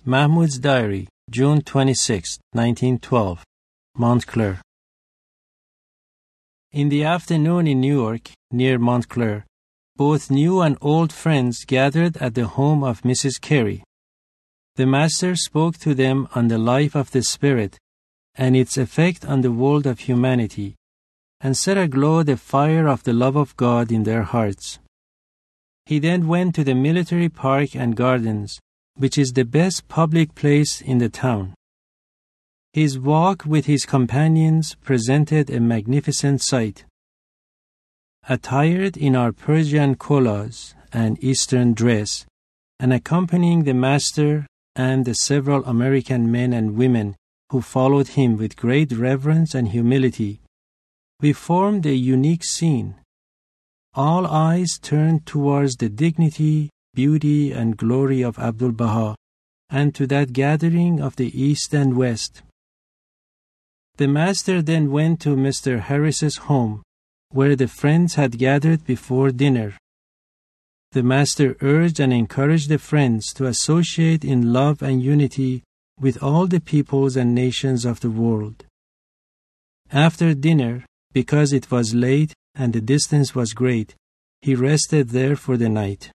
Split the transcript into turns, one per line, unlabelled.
Mahmoud's Diary, June 26, 1912, Montclair. In the afternoon in New York, near Montclair, both new and old friends gathered at the home of Mrs. Carey. The Master spoke to them on the life of the Spirit and its effect on the world of humanity, and set aglow the fire of the love of God in their hearts. He then went to the military park and gardens, which is the best public place in the town. His walk with his companions presented a magnificent sight. Attired in our Persian kolas and Eastern dress, and accompanying the Master and the several American men and women who followed him with great reverence and humility, we formed a unique scene. All eyes turned towards the dignity, beauty, and glory of Abdu'l-Baha, and to that gathering of the East and West. The Master then went to Mr. Harris's home, where the friends had gathered before dinner. The Master urged and encouraged the friends to associate in love and unity with all the peoples and nations of the world. After dinner, because it was late and the distance was great, he rested there for the night.